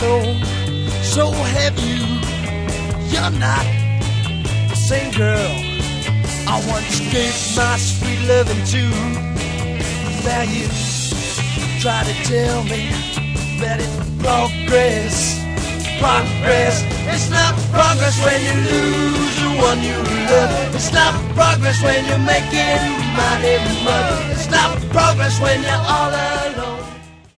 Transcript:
so have you. You're not the same girl I once gave my sweet loving to. Now you try to tell me that it's progress. It's not progress when you lose the one you love. It's not progress when you're making money, mother. It's not progress when you're all alone.